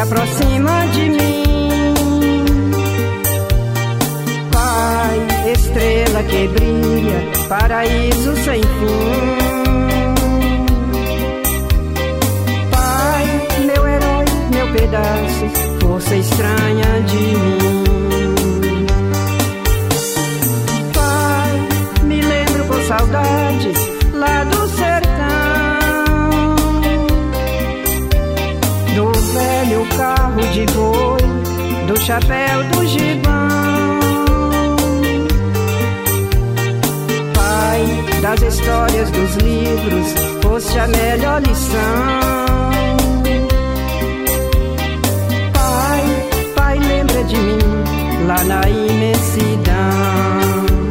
aproxima de mim. Pai, estrela que brilha, paraíso sem fim. Pai, meu herói, meu pedaço, força estranha de mim. Pai, me lembro com saudades lá do sertão, do velho carro de boi, do chapéu do gibão. Pai, das histórias dos livros, foste a melhor lição. Pai, lembra de mim lá na imensidão.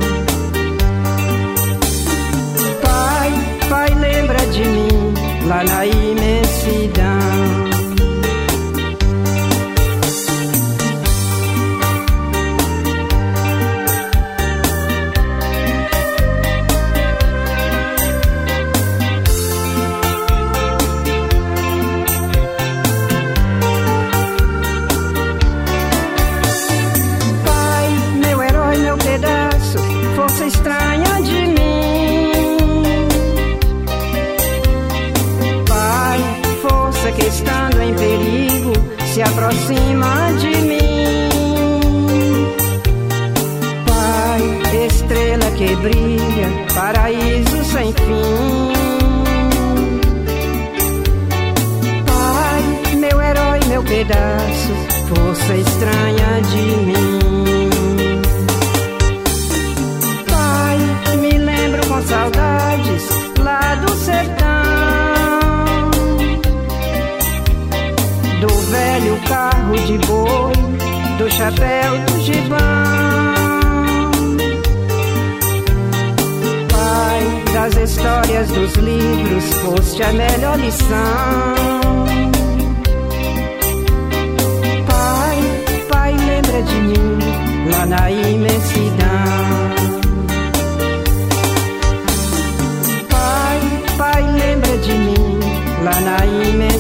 Pai, lembra de mim lá na imensidão. Pai, meu herói, meu pedaço, força estranha de mim. Que estando em perigo se aproxima de mim. Pai, estrela que brilha, paraíso sem fim. Pai, meu herói, meu pedaço, força estranha de mim. Pai, me lembro com saudades lá do sertão, do velho carro de boi, do chapéu do gibão. Pai, das histórias dos livros, foste a melhor lição. Pai, lembra de mim lá na imensidão. Pai, lembra de mim lá na imensidão.